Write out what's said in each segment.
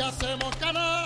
hacemos ganar.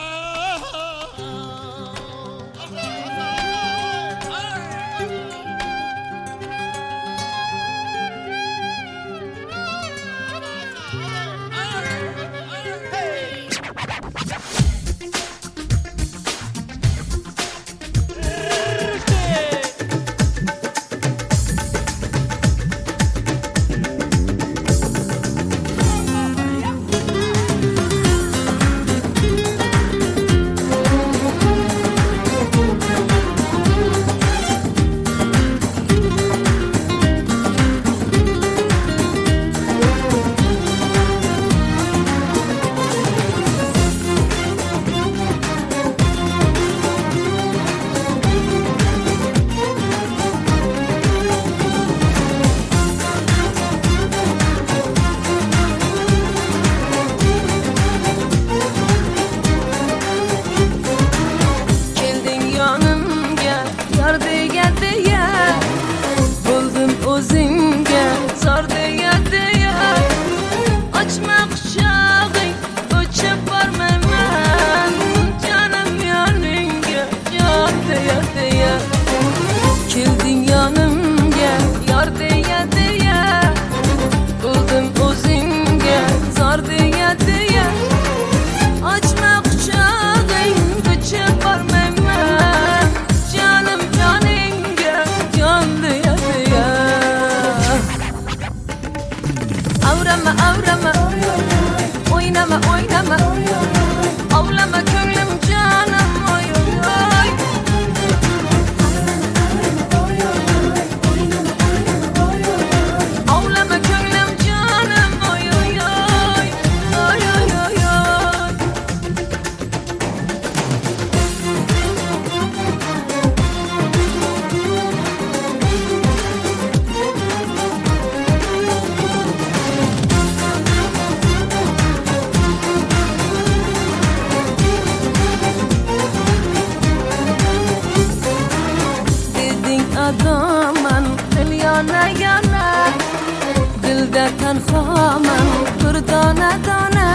تنخواهم دردانه دانه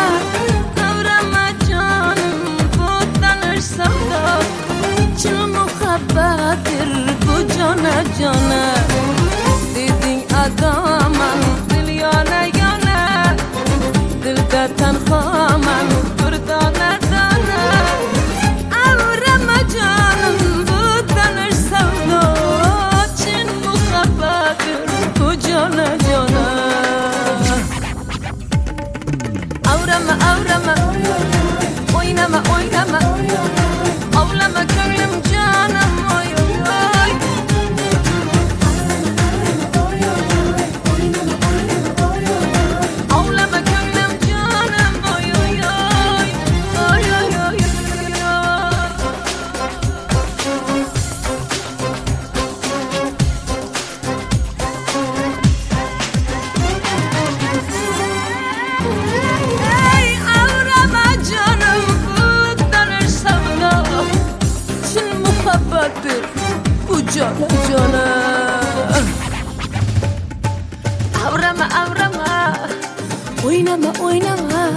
دورم جانم بودنش سودا چون مخبتر بو جانه جانه دیدین ادامم دل یانه یانه دل در تنخواهم دردانه دانه دورم جانم بودنش سودا چون مخبتر بو جانه جانه Avrama, oynama, avlama gönlüm canım, oy oy oy. Avlama gönlüm canım, oy oy oy, oy oy oy oy. Bu cana cana Avrama oynama